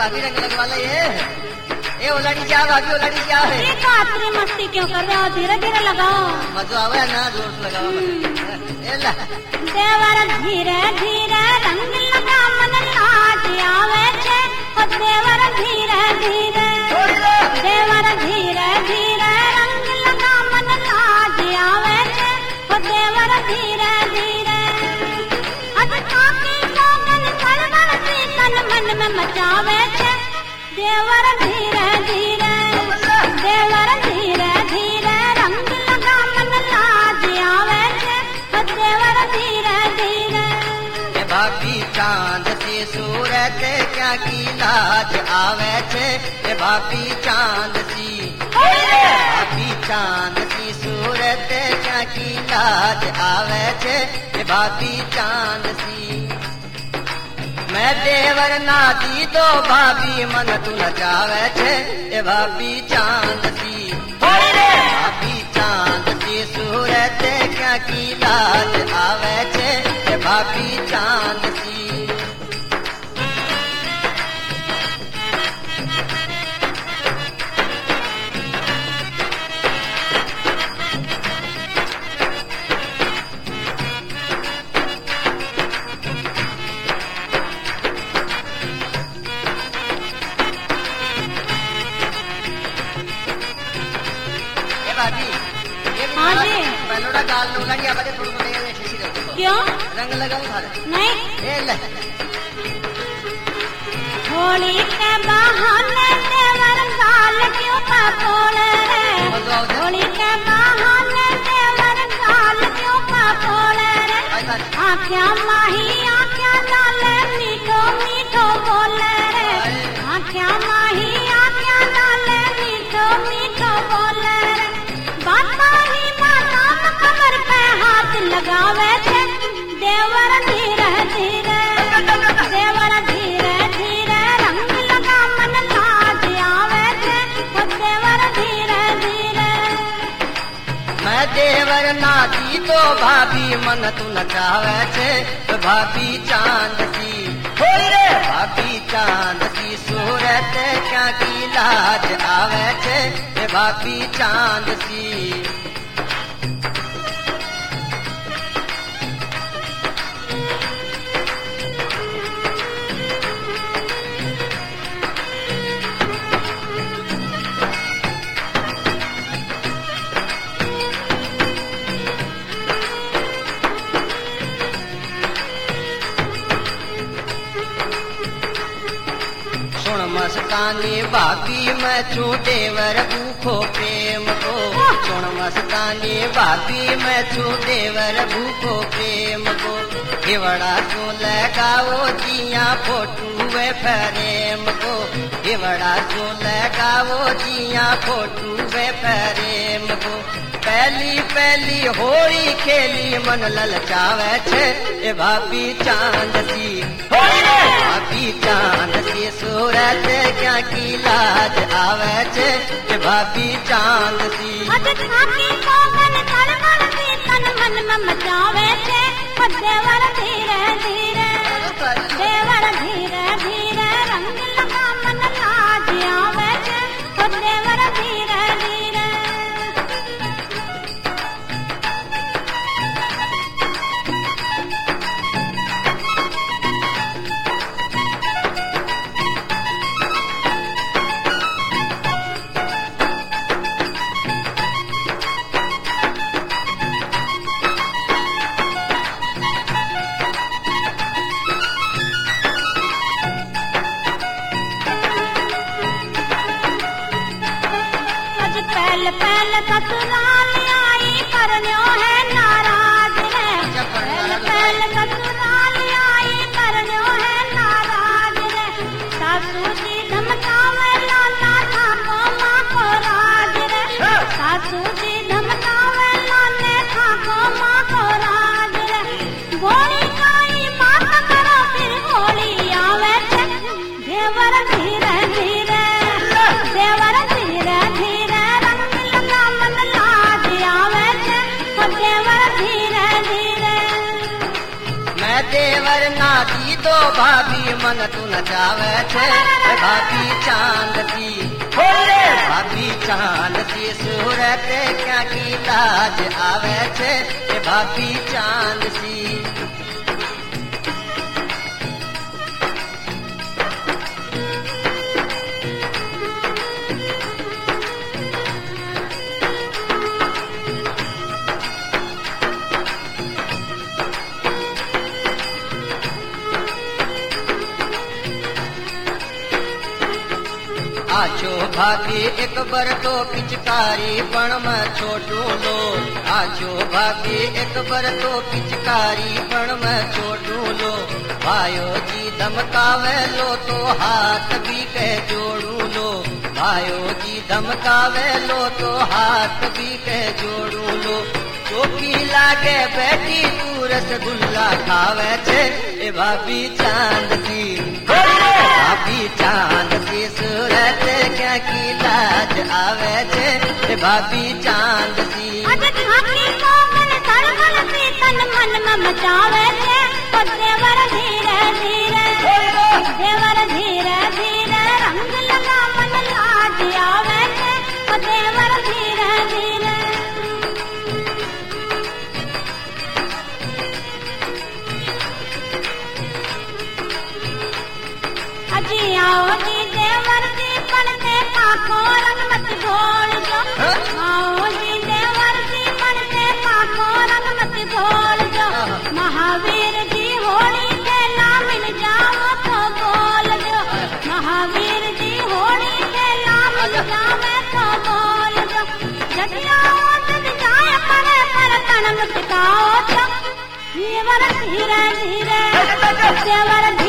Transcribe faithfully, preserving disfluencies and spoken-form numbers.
भाभी रंग लगवाला ये ये उलड़ी जा भाभी उलड़ी जा है ये कातरी मस्ती क्यों कर रहे हो धीरे धीरे लगाओ मजा आवे ना जोर से लगाओ ये ला देवर धीरे धीरे रंग लगा मन लाज आवे छे ओ देवर धीरे धीरे देवर धीरे धीरे रंग लगा मन लाज आवे छे ओ देवर धीरे धीरे अज काकी लोगन कलवर सी तन मन में मचावे छे देवर धीरे धीरे देवर धीरे धीरे रंग लगा मन लाज आवे छे ओ देवर धीरे धीरे ये भाभी चांद सी सूरत क्या की लाज आवे छे ये भाभी चांद सी भाभी चांद सी सूरत क्या की लाज आवे छे ये भाभी चांद सी मैं देवर ना दी दो भाभी मन तू नचावे छे ए भाभी चांद सी भाभी चांद सी सूरत क्या की लाज आवे छे ए भाभी चांद सी हाँ जी पहलोड़ा गाल नो लगी अब थोड़ी बोले ऐसी रहती क्यों रंग लगाऊं थारे नहीं ए ले होली के बहाने देवर गाल क्यों पकोड़ रे होली के बहाने देवर गाल क्यों पकोड़ रे आँखियाँ माही आँखियाँ डाले मीठो मीठो बोले रे आँखियाँ माही आँखियाँ डाले मीठो मीठो बोले रे बाता ही बाता कमर पे हाथ लगावे थे देवर धीरे धीरे देवर धीरे धीरे रंग लगा मन लाज आवे थे ओ देवर धीरे धीरे मैं देवर ना दी तो भाभी मन तू नचावे छे भाभी चांद सी भाभी चांद सी सूरत क्या की लाज आवे छे भाभी चांद सी मस्तानी भाभी मैं छू देवर भूखो प्रेम को सुन मस्तानी भाभी मैं छू देवर भूखो प्रेम को हिवड़ा सो लगाओ जिया फोटू वे फ्रेम को हिवड़ा सो लगाओ जिया फोटू वे फ्रेम को पहली पहली होली खेली मन ललचावे छे ए भाभी चांद सी भाभी चांद सी सूरत क्या की लाज आवे छे ए भाभी चांद सी अज खाकी कोगन कलवर सी तन मन में मचावे छे ओ देवर धीरे धीरे देवर धीरे धीरे रंग लगा मन लाज आवे छे ओ देवर धीरे धीरे पहल पहल ससुराल आई करन्यो है नाराज है पहल पहल ससुराल आई करन्यो है नाराज है सासू जी धमकावे लाला था को माँ को राज रे सासू जी धमकावे लाले था को माँ को राज रे गोली काई मात करो फिर गोली आवे छे देवर धीरे धीरे देवर धीरे धीरे देवर नाची तो भाभी मन तू नचावे छे भाभी चांद सी भाभी चांद सी सूरत क्या की लाज आवे छे भाभी चांद सी आजो भाभी एक बर तो पिचकारी पण मैं छोटू लो आजो भाभी एक बर तो पिचकारी पण मैं छोटू लो भायो जी धमकावे लो तो हाथ भी के जोड़ू लो भायो जी धमकावे लो तो हाथ भी के जोड़ू लो चौकी लागे बैठी तू रसगुल्ला खावे छे ए भाभी चांद सी भाभी चांद सी सूरत क्या की लाज आवे छे भाभी चांद सी अज ढाकी को मन सरगल सी तन मन में मचावे छे देवर धीरे धीरे देवर धीरे धीरे रंग लगा मन लाज आवे छे देवर धीरे धीरे अजी आओ जी देवर जी पड़ते पाको रंग मत घोल जो आओ जी देवर जी पड़ते पाको रंग मत घोल जो महावीर जी होली खेला मिल जाओ तो बोल जो महावीर जी होली खेला मिल जावे तो बोल जो जब आओ जब जाए पड़े पर तन मुटकाओ तो देवर धीरे धीरे देवर